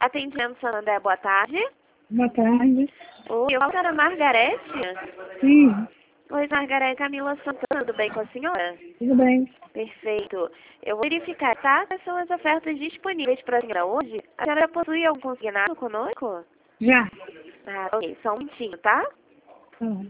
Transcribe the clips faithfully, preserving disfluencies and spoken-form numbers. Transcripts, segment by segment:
Atendendo Sanandé, boa tarde. Boa tarde. Oi, eu falo para a Margarete. Sim, Oi, Margarete, Camila Santana, tudo bem com a senhora? tudo bem. Perfeito. Eu vou verificar, tá? Quais são as ofertas disponíveis para a senhora hoje? A senhora possui algum consignado conosco? Já. Ah, ok. Só um minutinho, tá? Tá bom.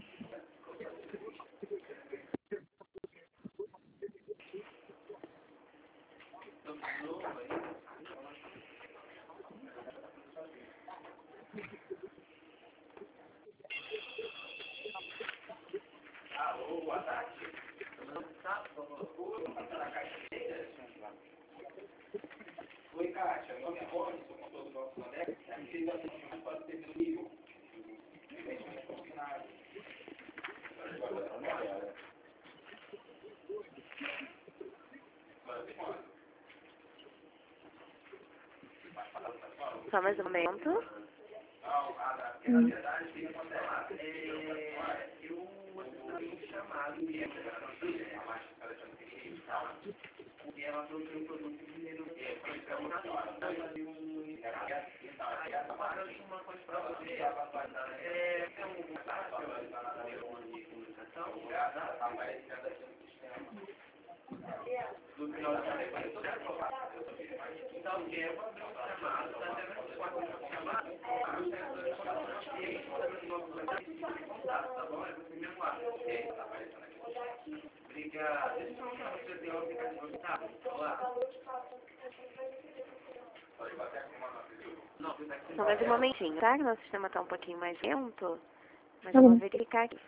Só mais um momento. Hum. Só mais um momentinho, tá? Que nosso sistema tá um pouquinho mais lento. Mas Tá eu vou bom. verificar aqui.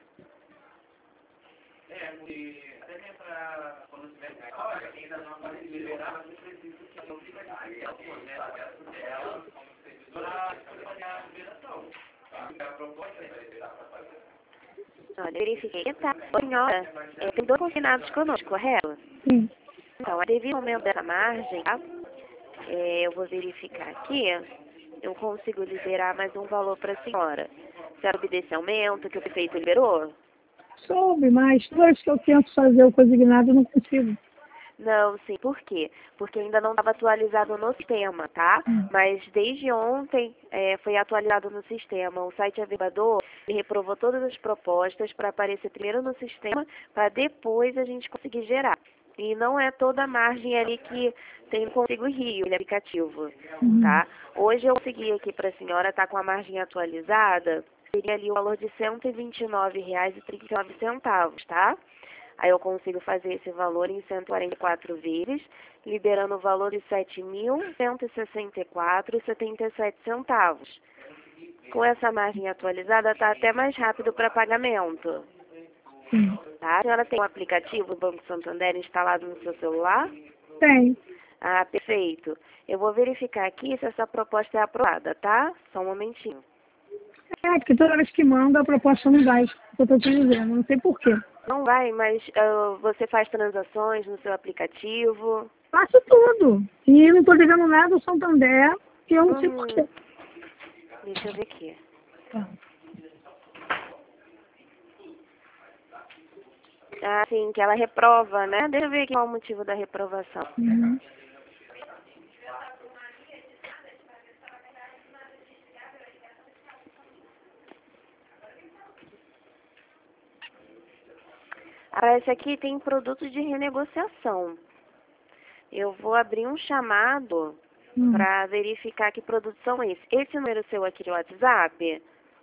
Olha, verifiquei, tá? Ô, senhora, é, tem dois confinados conosco, correto? Sim. Então, devido ao aumento dessa margem, tá? É, eu vou verificar aqui. Eu consigo liberar mais um valor para a senhora. A senhora obter esse aumento que o prefeito liberou? Soube, mas toda vez que eu tento fazer o consignado, eu não consigo. Não, sim. Por quê? Porque ainda não estava atualizado no sistema, tá? Hum. Mas desde ontem é, foi atualizado no sistema. O site Avivador ele reprovou todas as propostas para aparecer primeiro no sistema, para depois a gente conseguir gerar. E não é toda a margem ali que tem no Consigo Rio, ele é aplicativo, Uhum. tá? Hoje eu consegui aqui para a senhora, tá com a margem atualizada, seria ali o valor de cento e vinte e nove reais e trinta e nove centavos, tá? Aí eu consigo fazer esse valor em cento e quarenta e quatro vezes, liberando o valor de sete mil cento e sessenta e quatro reais e setenta e sete centavos. Com essa margem atualizada, está até mais rápido para pagamento. Sim. Tá? A senhora tem o aplicativo do Banco Santander instalado no seu celular? Tem. Ah, perfeito. Eu vou verificar aqui se essa proposta é aprovada, tá? Só um momentinho. É, porque toda vez que manda, a proposta não vai. Eu estou te dizendo, não sei porquê. Não vai, mas ah, você faz transações no seu aplicativo? Faço tudo. E não estou devendo nada ao Santander, e eu não sei Hum, porquê. deixa eu ver aqui. Tá. Ah, sim, que ela reprova, né? Deixa eu ver aqui qual é o motivo da reprovação. Uhum. Aparece aqui, tem produto de renegociação. Eu vou abrir um chamado Hum. para verificar que produtos são esses. Esse número seu aqui no WhatsApp?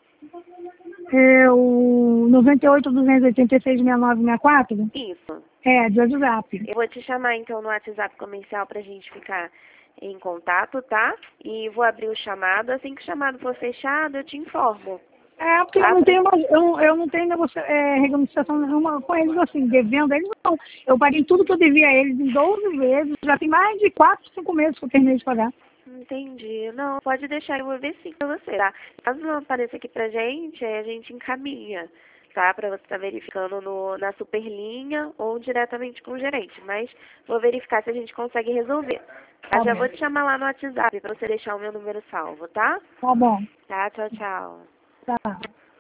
É o noventa e oito, duzentos e oitenta e seis, sessenta e nove, sessenta e quatro? Isso. É, de WhatsApp. Eu vou te chamar então no WhatsApp comercial para a gente ficar em contato, tá? E vou abrir o chamado. Assim que o chamado for fechado, eu te informo. É, porque eu não tenho, mais- eu, eu não tenho negocia, é, renegociação nenhuma com eles, assim, devendo a eles, não. Eu paguei tudo que eu devia a eles em doze vezes, já tem mais de quatro, cinco meses que eu terminei de pagar. Entendi. Não, pode deixar, eu vou ver sim pra você, tá? Caso não apareça aqui pra gente, aí a gente encaminha, tá? Pra você estar verificando no, na superlinha ou diretamente com o gerente. Mas vou verificar se a gente consegue resolver. Tá? Tá Já bom. vou te chamar lá no WhatsApp pra você deixar o meu número salvo, tá? Tá bom. Tá, tchau, tchau. Tá.